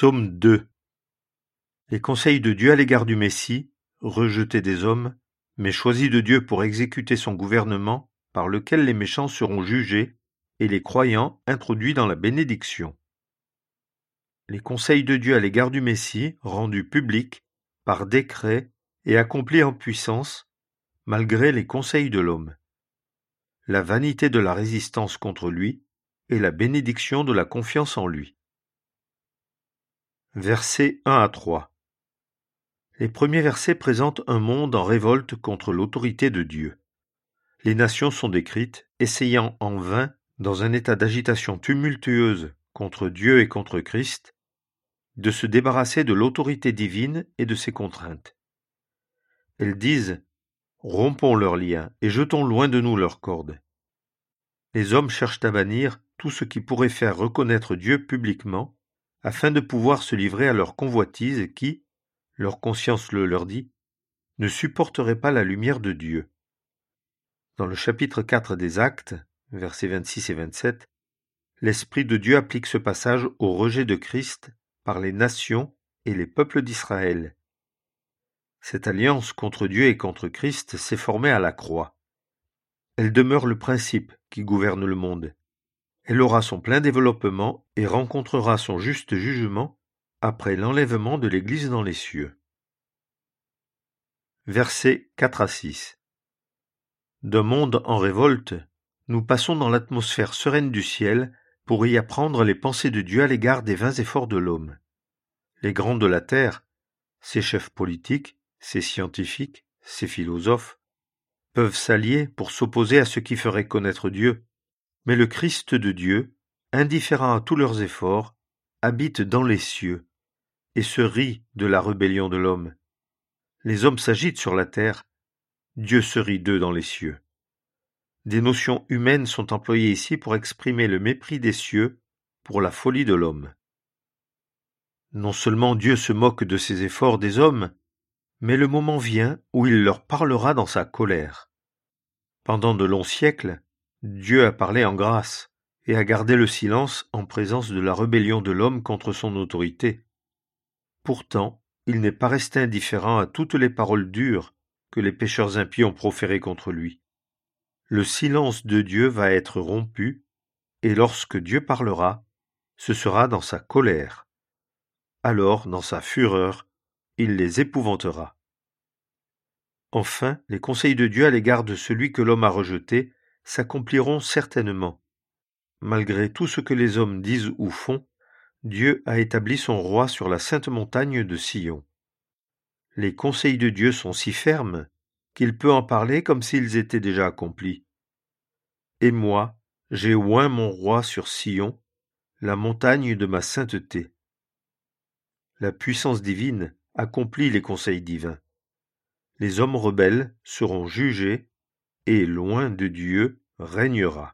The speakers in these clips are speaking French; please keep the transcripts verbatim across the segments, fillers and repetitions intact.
Psaume deux. Les conseils de Dieu à l'égard du Messie, rejeté des hommes, mais choisi de Dieu pour exécuter son gouvernement, par lequel les méchants seront jugés, et les croyants introduits dans la bénédiction. Les conseils de Dieu à l'égard du Messie, rendus publics, par décret, et accomplis en puissance, malgré les conseils de l'homme. La vanité de la résistance contre lui, et la bénédiction de la confiance en lui. Versets un à trois. Les premiers versets présentent un monde en révolte contre l'autorité de Dieu. Les nations sont décrites, essayant en vain, dans un état d'agitation tumultueuse contre Dieu et contre Christ, de se débarrasser de l'autorité divine et de ses contraintes. Elles disent « Rompons leurs liens et jetons loin de nous leurs cordes ». Les hommes cherchent à bannir tout ce qui pourrait faire reconnaître Dieu publiquement, afin de pouvoir se livrer à leurs convoitises qui, leur conscience le leur dit, ne supporteraient pas la lumière de Dieu. Dans le chapitre quatre des Actes, versets vingt-six et vingt-sept, l'Esprit de Dieu applique ce passage au rejet de Christ par les nations et les peuples d'Israël. Cette alliance contre Dieu et contre Christ s'est formée à la croix. Elle demeure le principe qui gouverne le monde. Elle aura son plein développement et rencontrera son juste jugement après l'enlèvement de l'Église dans les cieux. Versets quatre à six. D'un monde en révolte, nous passons dans l'atmosphère sereine du ciel pour y apprendre les pensées de Dieu à l'égard des vains efforts de l'homme. Les grands de la terre, ses chefs politiques, ses scientifiques, ses philosophes, peuvent s'allier pour s'opposer à ce qui ferait connaître Dieu. Mais le Christ de Dieu, indifférent à tous leurs efforts, habite dans les cieux et se rit de la rébellion de l'homme. Les hommes s'agitent sur la terre, Dieu se rit d'eux dans les cieux. Des notions humaines sont employées ici pour exprimer le mépris des cieux pour la folie de l'homme. Non seulement Dieu se moque de ces efforts des hommes, mais le moment vient où il leur parlera dans sa colère. Pendant de longs siècles, Dieu a parlé en grâce et a gardé le silence en présence de la rébellion de l'homme contre son autorité. Pourtant, il n'est pas resté indifférent à toutes les paroles dures que les pécheurs impies ont proférées contre lui. Le silence de Dieu va être rompu, et lorsque Dieu parlera, ce sera dans sa colère. Alors, dans sa fureur, il les épouvantera. Enfin, les conseils de Dieu à l'égard de celui que l'homme a rejeté s'accompliront certainement. Malgré tout ce que les hommes disent ou font, Dieu a établi son roi sur la sainte montagne de Sion. Les conseils de Dieu sont si fermes qu'il peut en parler comme s'ils étaient déjà accomplis. Et moi, j'ai oint mon roi sur Sion, la montagne de ma sainteté. La puissance divine accomplit les conseils divins. Les hommes rebelles seront jugés, et loin de Dieu régnera.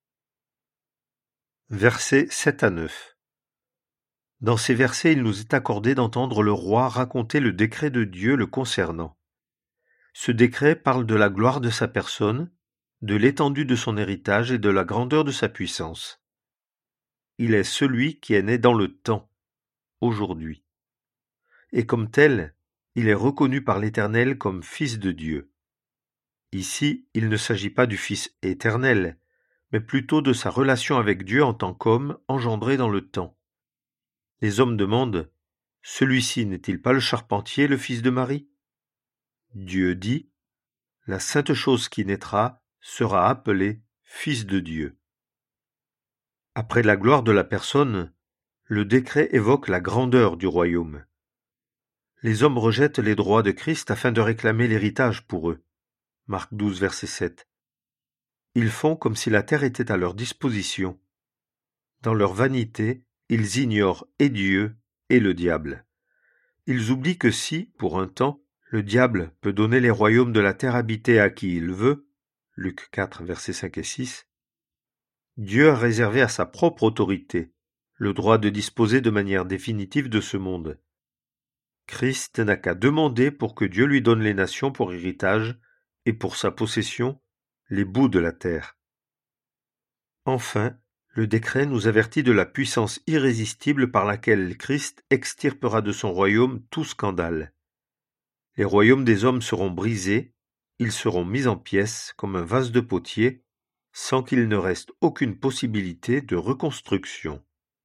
Versets sept à neuf. Dans ces versets, il nous est accordé d'entendre le roi raconter le décret de Dieu le concernant. Ce décret parle de la gloire de sa personne, de l'étendue de son héritage et de la grandeur de sa puissance. Il est celui qui est né dans le temps, aujourd'hui. Et comme tel, il est reconnu par l'Éternel comme Fils de Dieu. Ici, il ne s'agit pas du Fils éternel, mais plutôt de sa relation avec Dieu en tant qu'homme engendré dans le temps. Les hommes demandent « Celui-ci n'est-il pas le charpentier, le fils de Marie ?» Dieu dit « La sainte chose qui naîtra sera appelée Fils de Dieu. » Après la gloire de la personne, le décret évoque la grandeur du royaume. Les hommes rejettent les droits de Christ afin de réclamer l'héritage pour eux. Marc douze, verset sept. Ils font comme si la terre était à leur disposition. Dans leur vanité, ils ignorent et Dieu et le diable. Ils oublient que si, pour un temps, le diable peut donner les royaumes de la terre habitée à qui il veut, Luc quatre, versets cinq et six, Dieu a réservé à sa propre autorité le droit de disposer de manière définitive de ce monde. Christ n'a qu'à demander pour que Dieu lui donne les nations pour héritage et pour sa possession, les bouts de la terre. Enfin, Le décret nous avertit de la puissance irrésistible par laquelle Christ extirpera de son royaume tout scandale. Les royaumes des hommes seront brisés, ils seront mis en pièces comme un vase de potier, sans qu'il ne reste aucune possibilité de reconstruction.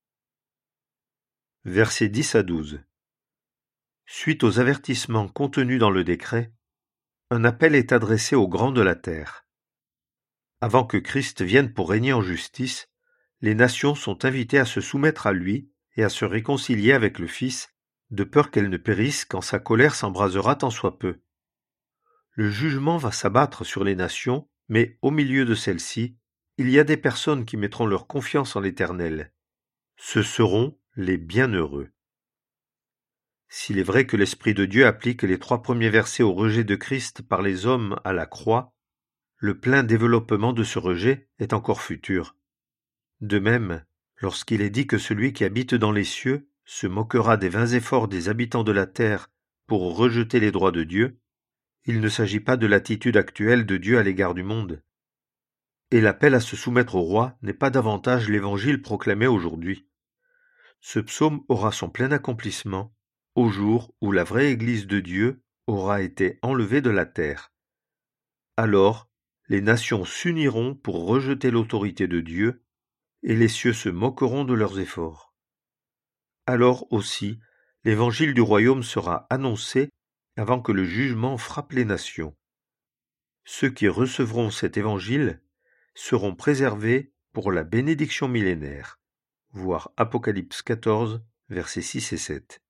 Versets dix à douze. Suite aux avertissements contenus dans le décret, un appel est adressé aux grands de la terre. Avant que Christ vienne pour régner en justice, les nations sont invitées à se soumettre à lui et à se réconcilier avec le Fils, de peur qu'elles ne périssent quand sa colère s'embrasera tant soit peu. Le jugement va s'abattre sur les nations, mais au milieu de celles-ci, il y a des personnes qui mettront leur confiance en l'Éternel. Ce seront les bienheureux. S'il est vrai que l'Esprit de Dieu applique les trois premiers versets au rejet de Christ par les hommes à la croix, le plein développement de ce rejet est encore futur. De même, lorsqu'il est dit que celui qui habite dans les cieux se moquera des vains efforts des habitants de la terre pour rejeter les droits de Dieu, il ne s'agit pas de l'attitude actuelle de Dieu à l'égard du monde. Et l'appel à se soumettre au roi n'est pas davantage l'évangile proclamé aujourd'hui. Ce psaume aura son plein accomplissement au jour où la vraie Église de Dieu aura été enlevée de la terre. Alors, les nations s'uniront pour rejeter l'autorité de Dieu, et les cieux se moqueront de leurs efforts. Alors aussi, l'évangile du royaume sera annoncé avant que le jugement frappe les nations. Ceux qui recevront cet évangile seront préservés pour la bénédiction millénaire. Voir Apocalypse quatorze, versets six et sept.